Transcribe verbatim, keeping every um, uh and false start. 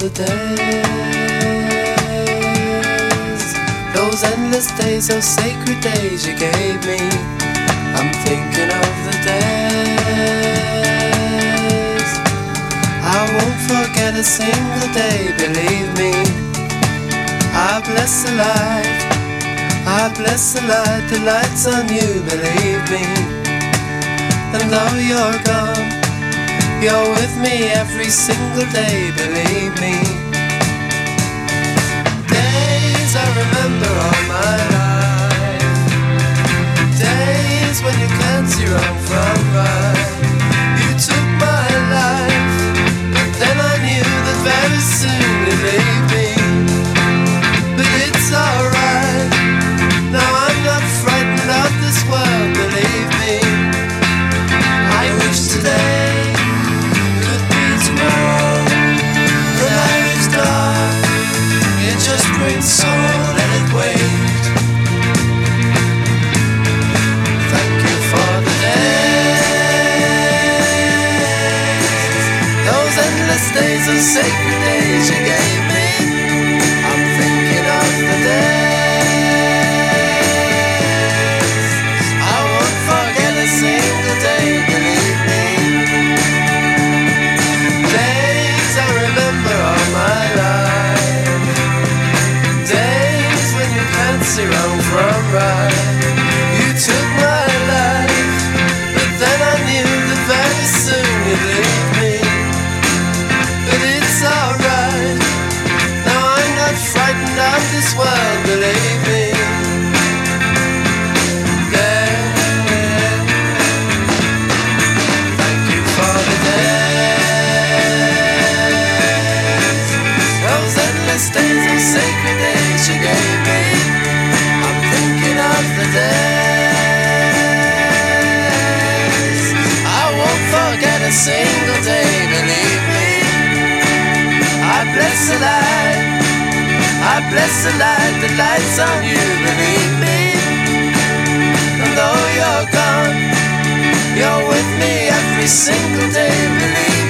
the days, those endless days, those sacred days you gave me. I'm thinking of the days I won't forget a single day, believe me. I bless the light, I bless the light, the light's on you, believe me. And though you're gone, you're with me every single day, believe me. Days I remember all my life, days when you can't see wrong from right. You took my life, but then I knew that very soon you'd leave me. But it's alright, now I'm not frightened of this world, believe me. I wish today could be tomorrow. The night is dark, it just brings sorrow, let it wait. Thank you for the days, those endless days of sacred days you gave me. I'm thinking of the days I won't forget a single day, believe me. Days I remember all my life, days when you can't see wrong from right. You took my life, but then I knew that very soon you'd leave me. But it's alright, now I'm not frightened of this world, believe me. Thank you for the days, those endless days of sacred days you gave me. I'm thinking of the days I won't forget a single day, believe me. I bless the light, I bless the light, the light's on you, believe me. And though you're gone, you're with me every single day, believe me.